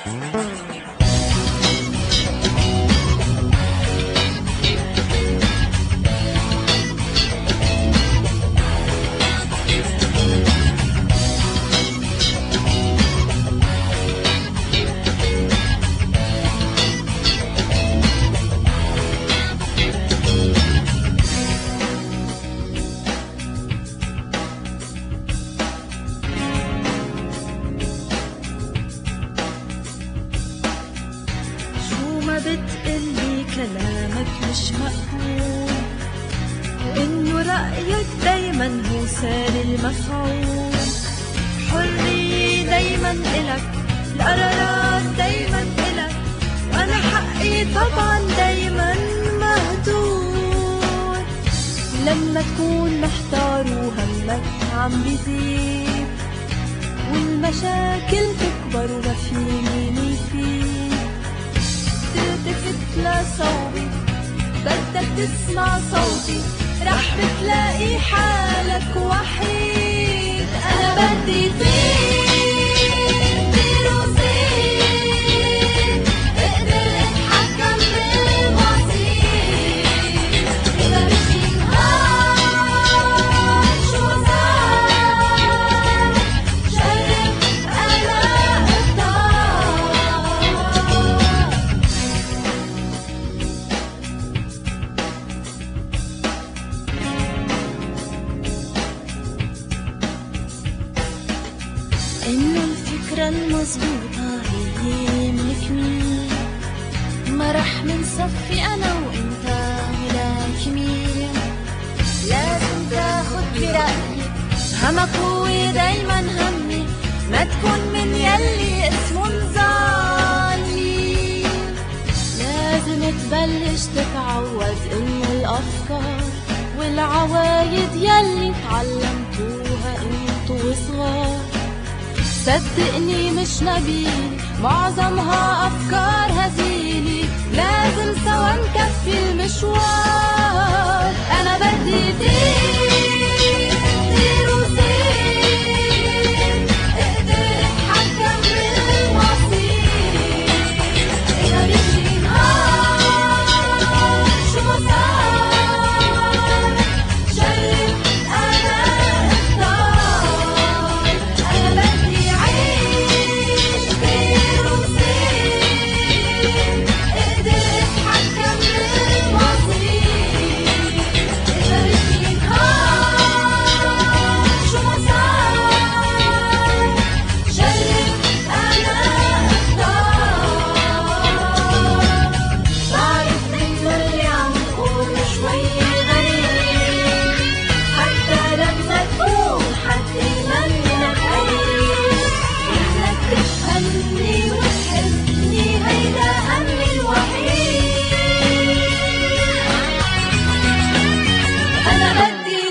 بتقلي كلامك مش مقبول، إنه رأيك دايما هو سار المفعول. حرية دايما إلك، القرارات دايما إلك، وأنا حقي طبعا دايما مهدور. لما تكون محتار وهمك عم بيزيد، والمشاكل تكبر وما في مين يفيد، تلتفت لصوبي بدك تسمع صوتي، رح بتلاقي حالك وحيد. أنا بدي طير وصير، اقدر اتحكم بالمصير، إذا بشي نهار شو صار جرب أنا اختار. إنه الفكرة المظبوطة هي ملك مين، ما رح منصفي أنا وإنت ملاك مين. لازم تاخد برأيي، همك هو دايما همي، ما تكون من يلي اسمه ظالم. لازم تبلش تتعود إنه الأفكار والعوايد يلي تعلمتوها انتو صغار، صدقني مش نبيل، معظمها أفكار هزيلة. لازم سوا نكفي المشوار. أنا بدي طير وصير، اقدر اتحكم بالمصير، إذا بيجي نهار شو صار جرب أنا اختار. أنا بدي عيش طير وصير، اقدر اتحكم بالمصير، إذا بيجي نهار شو صار جرب أنا اختار. بعرف إنه اللي عم تقوله شوي غريب، حتى لما تكون حد منك قريب، إنك تفهمني وتحبني هيدا همي الوحيد. أنا بدي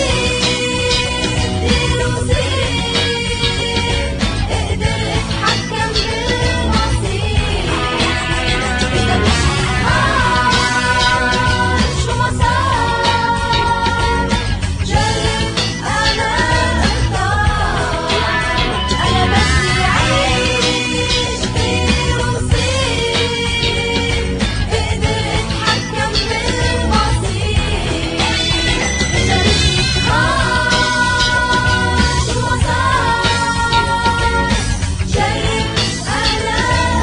طير وصير، اقدر اتحكم بالمصير، إذا بيجي نهار شو صار جرب أنا اختار. أنا بدي عيش طير وصير، اقدر اتحكم بالمصير، إذا بيجي نهار شو صار جرب أنا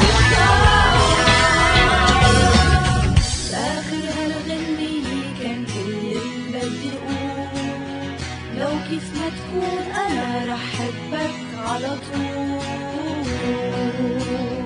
اختار. بآخر هالغنية كان كل اللي بدي أقول، لو كيف ما تكون أنا رح حبك على طول.